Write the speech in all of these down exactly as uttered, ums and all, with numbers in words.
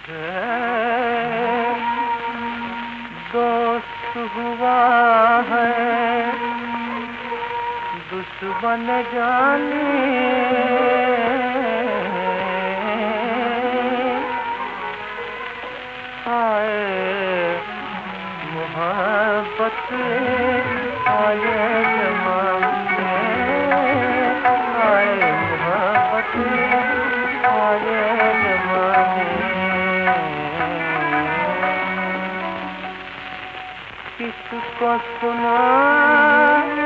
दोस्त हुआ है दुश्मन जाने, आए मोहब्बत आए ज़माने, आए मोहब्बत आए ज़माने। किसको सुनाए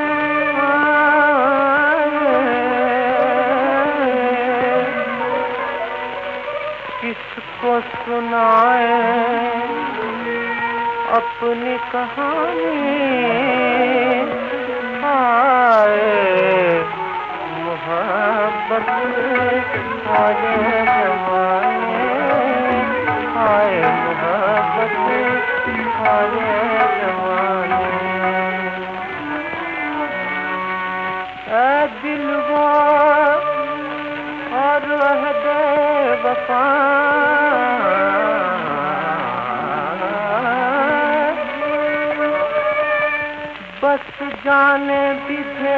किसको सुनाए अपनी कहानी, आए मोहब्बत आए ज़माने, आए मोहब्बत आए ज़माने। ऐ दिलवा और अहदे वफा, बस जाने दीजिए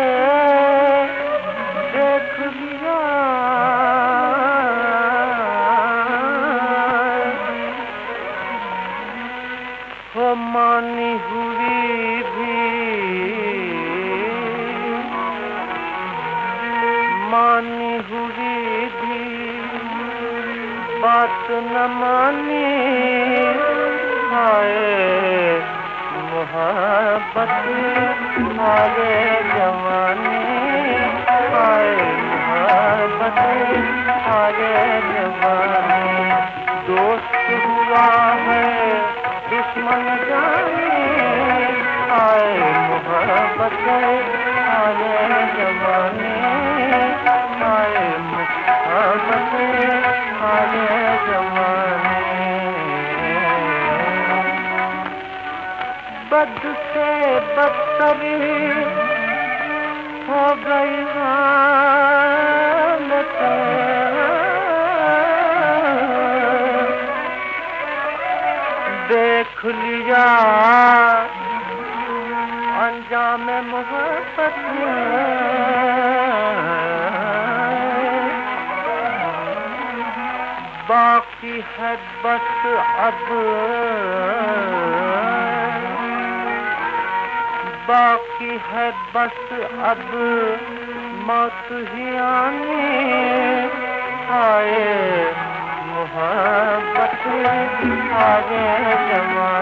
देख लिया, हो मानी हुई भी मानी हुई भी बात न मानी, आए मोहब्बत आए ज़माने, आए मोहब्बत आए ज़माने। दोस्त हुआ है दुश्मन जाने, आए मोहब्बत आए ज़माने, आए मोहब्बत आए ज़माने। बद से बदतर हो गई हालत, देख लिया अंजाम मोहब्बत, बाकी है बस अब बाकी है बस अब मौत ही आनी, आए मोहब्बत आए ज़माने।